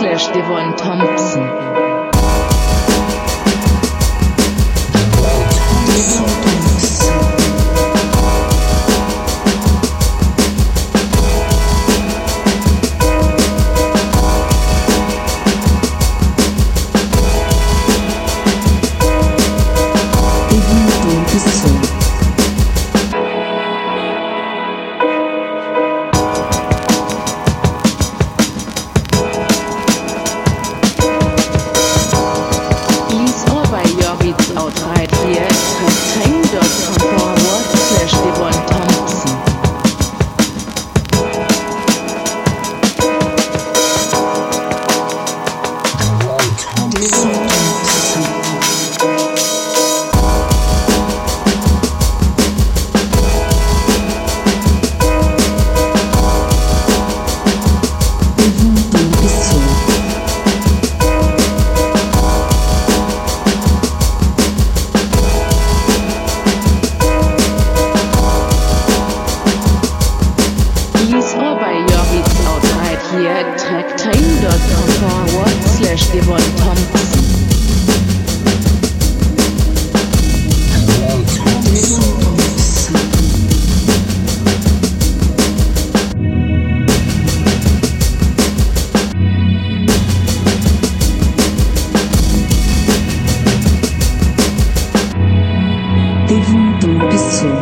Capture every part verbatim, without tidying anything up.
slash Devon Thompson. Hier tracktrain dot com forward slash Devon Thompson. Devon Thompson.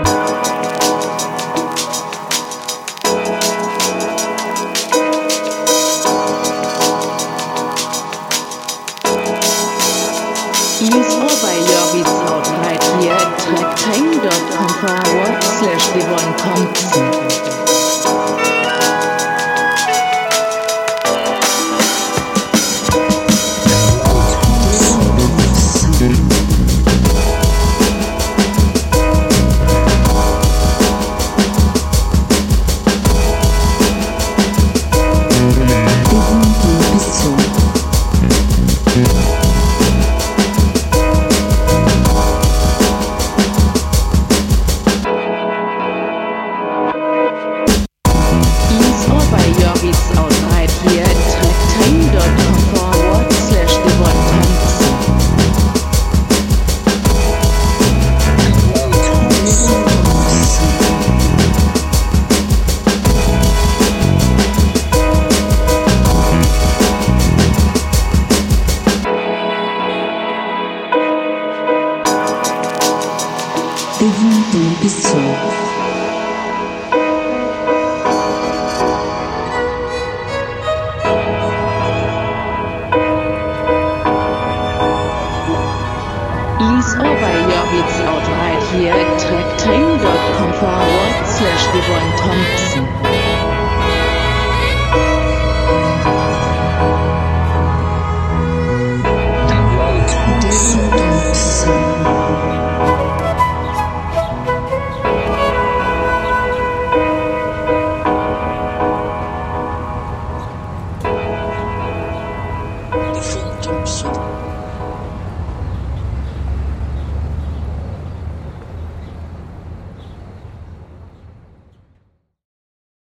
Use all by your beats out right here at tracktrain dot com forward slash Devon Thompson. Devon Thompson. Use all by your beats out right here at tracktrain dot com forward slash Devon Thompson.